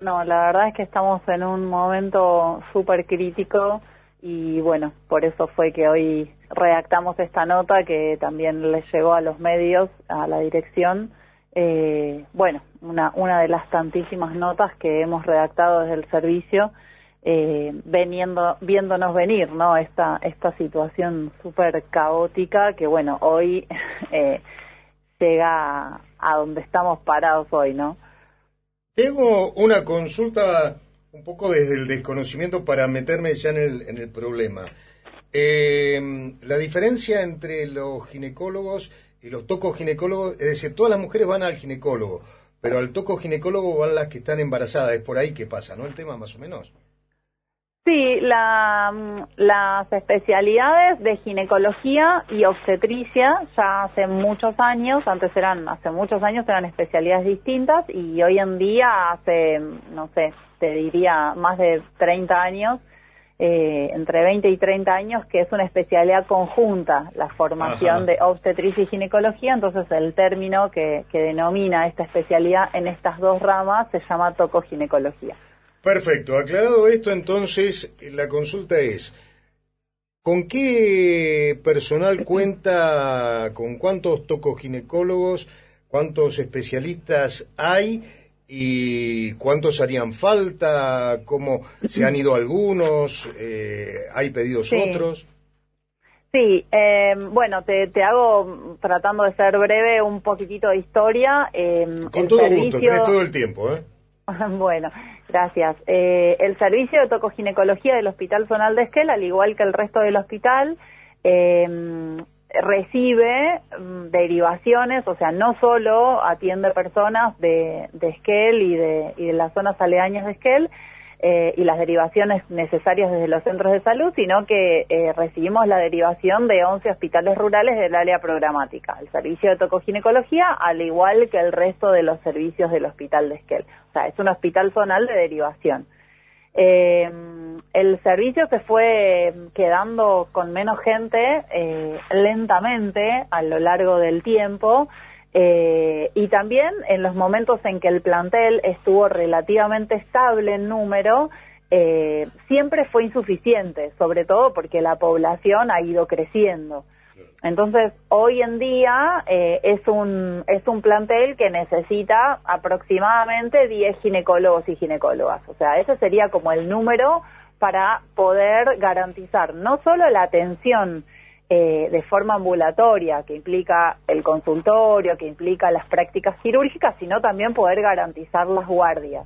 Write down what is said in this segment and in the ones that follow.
No, la verdad es que estamos en un momento súper crítico y bueno, por eso fue que hoy redactamos esta nota que también les llegó a los medios, a la dirección. Bueno, una de las tantísimas notas que hemos redactado desde el servicio, viéndonos venir, ¿no? Esta situación súper caótica que bueno, hoy llega a donde estamos parados hoy, ¿no? Tengo una consulta un poco desde el desconocimiento para meterme ya en el problema. La diferencia entre los ginecólogos y los tocoginecólogos, es decir, todas las mujeres van al ginecólogo, pero al tocoginecólogo van las que están embarazadas, es por ahí que pasa, ¿no? El tema más o menos. Sí, las especialidades de ginecología y obstetricia ya hace muchos años, hace muchos años eran especialidades distintas y hoy en día hace, no sé, te diría más de 30 años, entre 20 y 30 años, que es una especialidad conjunta, la formación de obstetricia y ginecología, entonces el término que denomina esta especialidad en estas dos ramas se llama tocoginecología. Perfecto, aclarado esto, entonces la consulta es, ¿con qué personal cuenta, con cuántos tocoginecólogos, cuántos especialistas hay y cuántos harían falta? ¿Cómo se han ido algunos? ¿Hay pedidos otros? Sí, bueno, te hago, tratando de ser breve, un poquitito de historia. Con todo gusto, tenés todo el tiempo, ¿eh? Bueno, gracias. El servicio de tocoginecología del Hospital Zonal de Esquel, al igual que el resto del hospital, recibe derivaciones, o sea, no solo atiende personas de Esquel y de las zonas aledañas de Esquel, y las derivaciones necesarias desde los centros de salud, sino que recibimos la derivación de 11 hospitales rurales del área programática. El servicio de tocoginecología, al igual que el resto de los servicios del Hospital de Esquel. O sea, es un hospital zonal de derivación. El servicio se fue quedando con menos gente lentamente a lo largo del tiempo, y también en los momentos en que el plantel estuvo relativamente estable en número, siempre fue insuficiente, sobre todo porque la población ha ido creciendo. Entonces, hoy en día es un plantel que necesita aproximadamente 10 ginecólogos y ginecólogas. O sea, ese sería como el número para poder garantizar no solo la atención de forma ambulatoria, que implica el consultorio, que implica las prácticas quirúrgicas, sino también poder garantizar las guardias.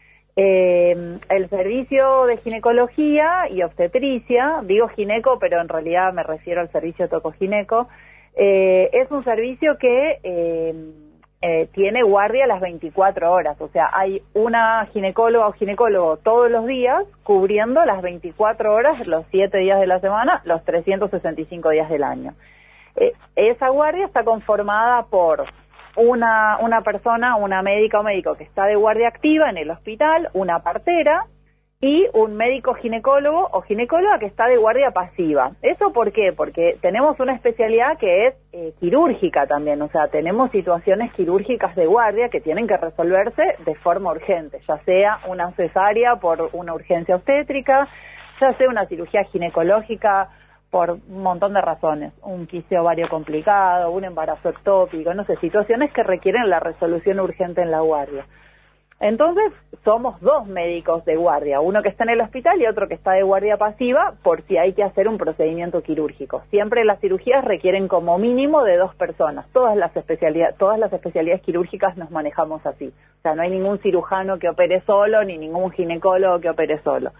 El servicio de ginecología y obstetricia, digo gineco, pero en realidad me refiero al servicio tocogineco, es un servicio que tiene guardia las 24 horas, o sea, hay una ginecóloga o ginecólogo todos los días cubriendo las 24 horas, los 7 días de la semana, los 365 días del año. Esa guardia está conformada por una persona, una médica o médico que está de guardia activa en el hospital, una partera y un médico ginecólogo o ginecóloga que está de guardia pasiva. ¿Eso por qué? Porque tenemos una especialidad que es quirúrgica también, o sea, tenemos situaciones quirúrgicas de guardia que tienen que resolverse de forma urgente, ya sea una cesárea por una urgencia obstétrica, ya sea una cirugía ginecológica por un montón de razones, un quiste ovario complicado, un embarazo ectópico, no sé, situaciones que requieren la resolución urgente en la guardia. Entonces, somos dos médicos de guardia, uno que está en el hospital y otro que está de guardia pasiva por si hay que hacer un procedimiento quirúrgico. Siempre las cirugías requieren como mínimo de 2 personas. Todas las especialidades quirúrgicas nos manejamos así. O sea, no hay ningún cirujano que opere solo, ni ningún ginecólogo que opere solo.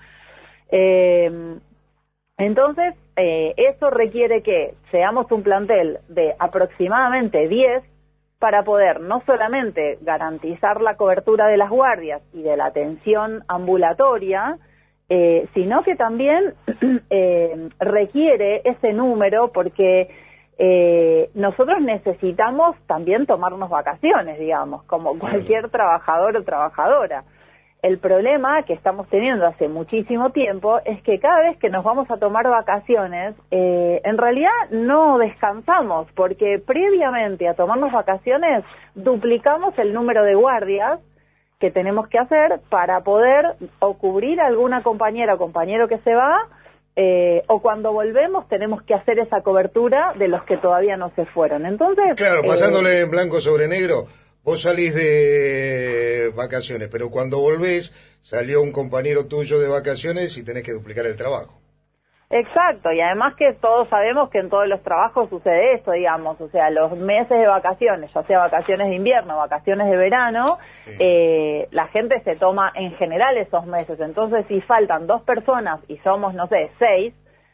Entonces, eso requiere que seamos un plantel de aproximadamente 10 para poder no solamente garantizar la cobertura de las guardias y de la atención ambulatoria, sino que también requiere ese número porque nosotros necesitamos también tomarnos vacaciones, digamos, como cualquier trabajador o trabajadora. El problema que estamos teniendo hace muchísimo tiempo es que cada vez que nos vamos a tomar vacaciones, en realidad no descansamos, porque previamente a tomarnos vacaciones duplicamos el número de guardias que tenemos que hacer para poder o cubrir a alguna compañera o compañero que se va, o cuando volvemos tenemos que hacer esa cobertura de los que todavía no se fueron. Entonces, claro, pasándole en blanco sobre negro, vos salís de vacaciones, pero cuando volvés salió un compañero tuyo de vacaciones y tenés que duplicar el trabajo. Exacto, y además que todos sabemos que en todos los trabajos sucede eso, digamos, o sea, los meses de vacaciones, ya sea vacaciones de invierno, vacaciones de verano, sí. La gente se toma en general esos meses, entonces si faltan 2 personas y somos, no sé, 6,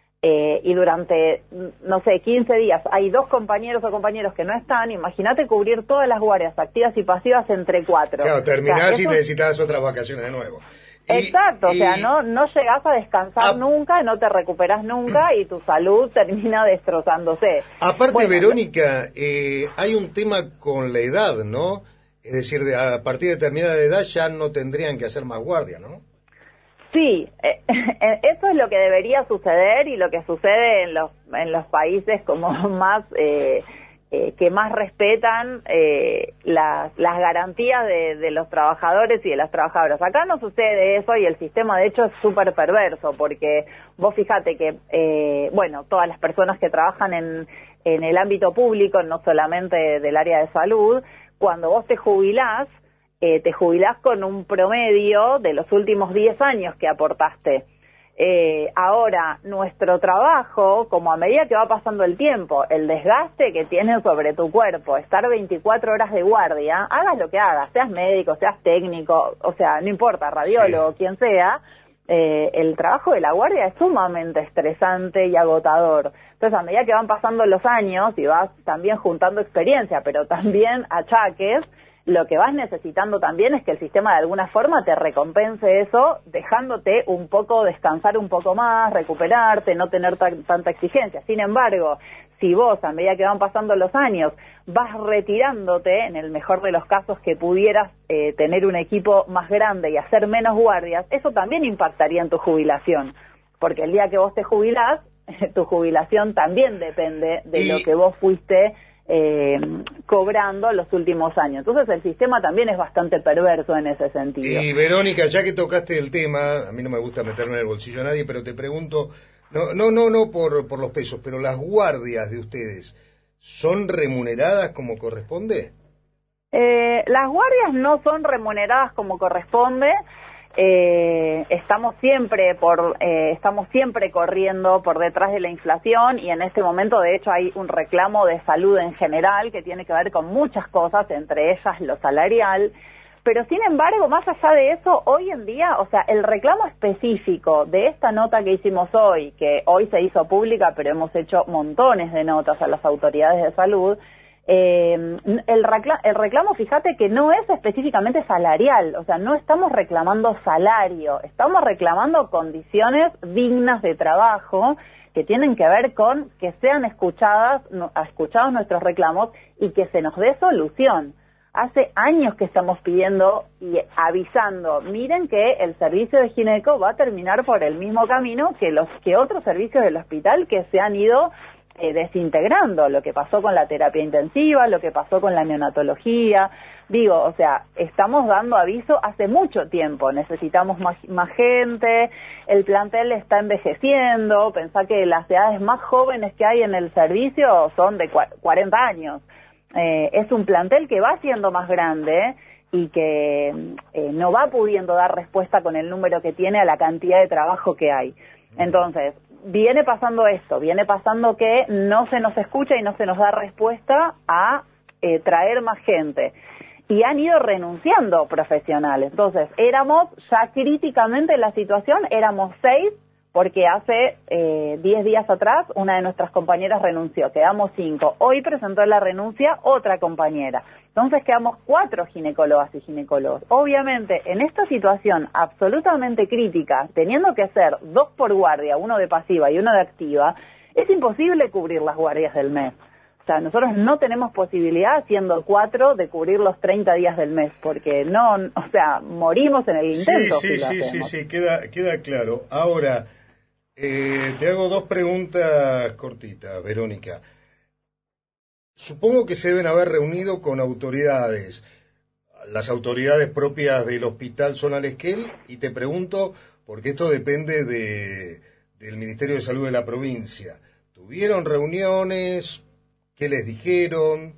y durante, no sé, 15 días hay 2 compañeros o compañeros que no están, imagínate cubrir todas las guardias activas y pasivas entre 4. Claro, terminás y necesitas otras vacaciones de nuevo. Exacto, o sea, no llegás a descansar nunca, no te recuperas nunca y tu salud termina destrozándose. Aparte, bueno, Verónica, hay un tema con la edad, ¿no? Es decir, a partir de determinada edad ya no tendrían que hacer más guardia, ¿no? Sí, eso es lo que debería suceder y lo que sucede en los países como más... que más respetan las garantías de los trabajadores y de las trabajadoras. Acá no sucede eso y el sistema de hecho es súper perverso porque vos fijate que, bueno, todas las personas que trabajan en el ámbito público, no solamente del área de salud, cuando vos te jubilás con un promedio de los últimos 10 años que aportaste. Ahora, nuestro trabajo, como a medida que va pasando el tiempo, el desgaste que tiene sobre tu cuerpo, estar 24 horas de guardia, hagas lo que hagas, seas médico, seas técnico, o sea, no importa, radiólogo, sí, quien sea, el trabajo de la guardia es sumamente estresante y agotador. Entonces, a medida que van pasando los años y vas también juntando experiencia, pero también achaques, lo que vas necesitando también es que el sistema de alguna forma te recompense eso, dejándote un poco descansar un poco más, recuperarte, no tener tanta exigencia. Sin embargo, si vos, a medida que van pasando los años, vas retirándote, en el mejor de los casos que pudieras tener un equipo más grande y hacer menos guardias, eso también impactaría en tu jubilación. Porque el día que vos te jubilás, tu jubilación también depende de lo que vos fuiste cobrando los últimos años. Entonces el sistema también es bastante perverso en ese sentido. Y Verónica, ya que tocaste el tema, a mí no me gusta meterme en el bolsillo a nadie, pero te pregunto, no por los pesos, pero las guardias de ustedes, ¿son remuneradas como corresponde? Las guardias no son remuneradas como corresponde. Estamos siempre corriendo por detrás de la inflación y en este momento de hecho hay un reclamo de salud en general que tiene que ver con muchas cosas, entre ellas lo salarial, pero sin embargo, más allá de eso, hoy en día, o sea, el reclamo específico de esta nota que hicimos hoy, que hoy se hizo pública, pero hemos hecho montones de notas a las autoridades de salud, el reclamo, fíjate que no es específicamente salarial, o sea, no estamos reclamando salario, estamos reclamando condiciones dignas de trabajo que tienen que ver con que sean escuchados nuestros reclamos y que se nos dé solución. Hace años que estamos pidiendo y avisando, miren que el servicio de gineco va a terminar por el mismo camino que otros servicios del hospital que se han ido desintegrando, lo que pasó con la terapia intensiva, lo que pasó con la neonatología, digo, o sea, estamos dando aviso hace mucho tiempo, necesitamos más gente, el plantel está envejeciendo, pensá que las edades más jóvenes que hay en el servicio son de 40 años, es un plantel que va siendo más grande y que no va pudiendo dar respuesta con el número que tiene a la cantidad de trabajo que hay. Entonces, viene pasando esto, viene pasando que no se nos escucha y no se nos da respuesta a traer más gente. Y han ido renunciando profesionales. Entonces, éramos ya críticamente en la situación, éramos 6, porque hace 10 días atrás una de nuestras compañeras renunció, quedamos 5. Hoy presentó la renuncia otra compañera. Entonces quedamos 4 ginecólogas y ginecólogos. Obviamente, en esta situación absolutamente crítica, teniendo que ser 2 por guardia, 1 de pasiva y 1 de activa, es imposible cubrir las guardias del mes. O sea, nosotros no tenemos posibilidad, siendo 4, de cubrir los 30 días del mes, porque no, o sea, morimos en el intento. Sí, queda claro. Ahora, te hago 2 preguntas cortitas, Verónica. Supongo que se deben haber reunido con autoridades. las autoridades propias del hospital son al Esquel, y te pregunto, porque esto depende del Ministerio de Salud de la provincia. ¿Tuvieron reuniones? ¿Qué les dijeron?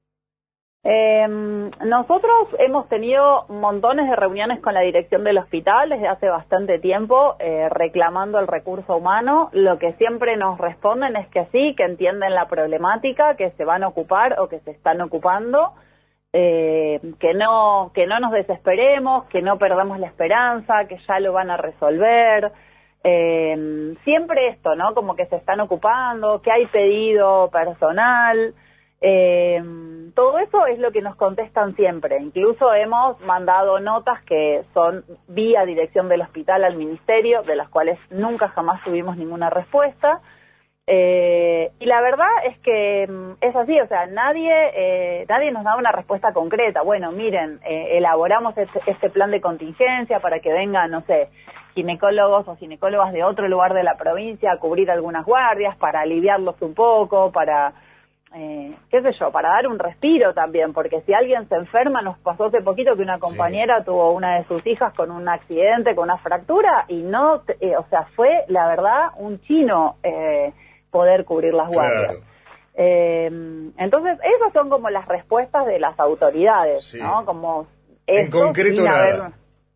Nosotros hemos tenido montones de reuniones con la dirección del hospital desde hace bastante tiempo, reclamando el recurso humano. Lo que siempre nos responden es que sí, que entienden la problemática, que se van a ocupar o que se están ocupando, que no nos desesperemos, que no perdamos la esperanza, que ya lo van a resolver. Siempre esto, ¿no? Como que se están ocupando, que hay pedido personal. Todo eso es lo que nos contestan siempre. Incluso hemos mandado notas que son vía dirección del hospital al ministerio, de las cuales nunca jamás tuvimos ninguna respuesta. Y la verdad es que es así, o sea, nadie nos da una respuesta concreta. Bueno, miren, elaboramos este plan de contingencia para que vengan, no sé, ginecólogos o ginecólogas de otro lugar de la provincia a cubrir algunas guardias, para aliviarlos un poco, para qué sé yo, para dar un respiro también, porque si alguien se enferma, nos pasó hace poquito que una compañera tuvo una de sus hijas con un accidente, con una fractura, y no, o sea, fue la verdad un chino poder cubrir las guardias. Entonces, esas son como las respuestas de las autoridades, ¿no? Como en concreto nada.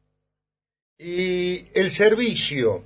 Y el servicio,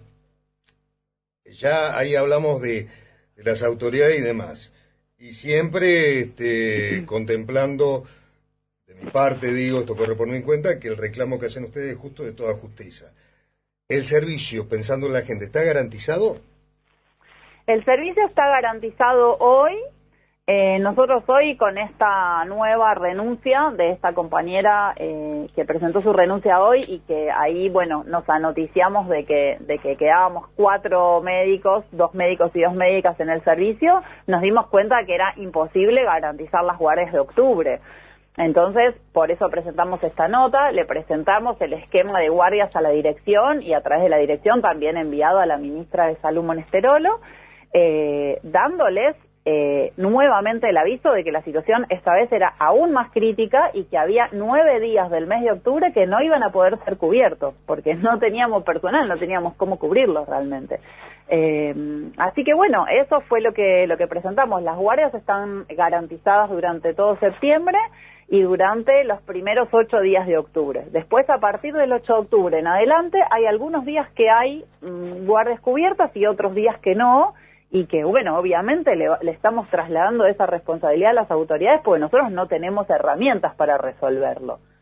ya ahí hablamos de las autoridades y demás. Y siempre contemplando, de mi parte digo, esto corre por mi cuenta, que el reclamo que hacen ustedes es justo de toda justicia. ¿El servicio, pensando en la gente, está garantizado? El servicio está garantizado hoy. Nosotros hoy, con esta nueva renuncia de esta compañera que presentó su renuncia hoy, y que ahí, bueno, nos anoticiamos de que quedábamos 4 médicos, 2 médicos y 2 médicas en el servicio, nos dimos cuenta que era imposible garantizar las guardias de octubre. Entonces, por eso presentamos esta nota, le presentamos el esquema de guardias a la dirección, y a través de la dirección también enviado a la ministra de Salud Monesterolo, dándoles nuevamente el aviso de que la situación esta vez era aún más crítica, y que había 9 días del mes de octubre que no iban a poder ser cubiertos, porque no teníamos personal, no teníamos cómo cubrirlos realmente. Así que bueno, eso fue lo que presentamos. Las guardias están garantizadas durante todo septiembre y durante los primeros 8 días de octubre. Después, a partir del 8 de octubre en adelante, hay algunos días que hay guardias cubiertas y otros días que no, y que, bueno, obviamente le estamos trasladando esa responsabilidad a las autoridades, porque nosotros no tenemos herramientas para resolverlo.